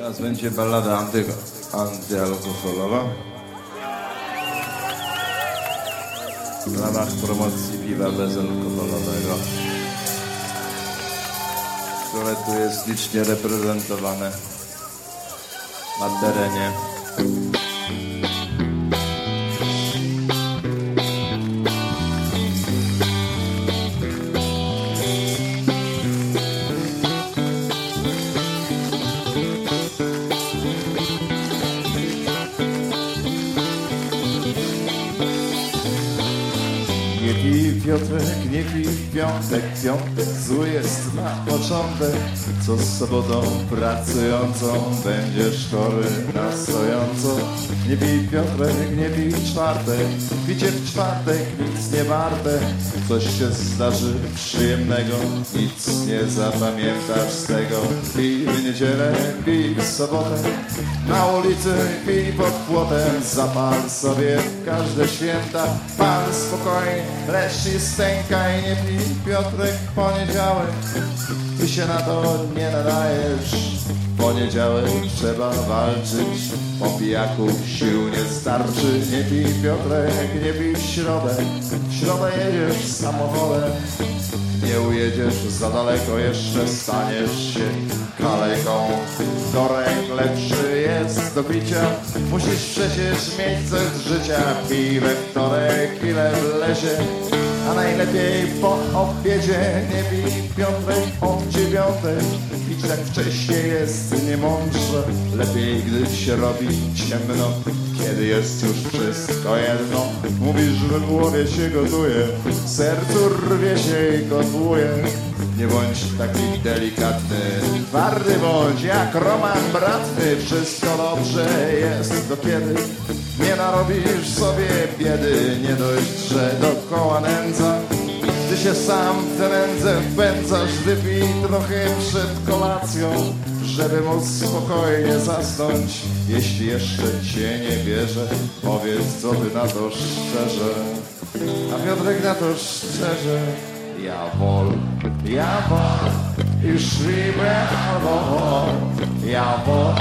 Teraz będzie ballada antyalkoholowa. W ramach promocji piwa bezalkoholowego, które tu jest licznie reprezentowane na terenie. Nie pij Piotrek, nie pij w piątek, piątek zły jest na początek. Co z sobotą pracującą będziesz chory na stojąco. Nie pij Piotrek, nie pij w czwartek, picie w czwartek nic nie warte. Coś się zdarzy przyjemnego, nic nie zapamiętasz z tego. Pij w niedzielę, pij w sobotę, na ulicy pij pod płotem. Zapal sobie każde święta, pal spokojnie, lecz i stękaj. Nie pij Piotrek poniedziałek, ty się na to nie nadajesz. Poniedziałek trzeba walczyć, po pijaku sił nie starczy. Nie pij Piotrek, nie pij w środę, w środę jedziesz samochodem. Nie ujedziesz za daleko, jeszcze staniesz się kaleką. Wtorek lepszy jest do picia, musisz przecież mieć coś z życia. Pij we wtorek ile wlezie, a najlepiej po obiedzie. Nie pij Piotrek o 9:00, pić tak wcześnie jest niemądrze. Lepiej gdy się robi ciemno, kiedy jest już wszystko jedno. Mówisz, że w głowie się gotuje, w sercu rwie się i kotłuje. Nie bądź taki delikatny, twardy bądź jak Roman Bratny. Wszystko dobrze jest do kiedy nie narobisz sobie biedy. Nie dość, że dokoła nędza, ty się sam w tę nędzę wpędzasz. Wypij trochę przed kolacją, żeby móc spokojnie zasnąć. Jeśli jeszcze cię nie bierze, powiedz co ty na to szczerze. A Piotrek na to szczerze: Jawohl, już liebe Alkohol, jawohl,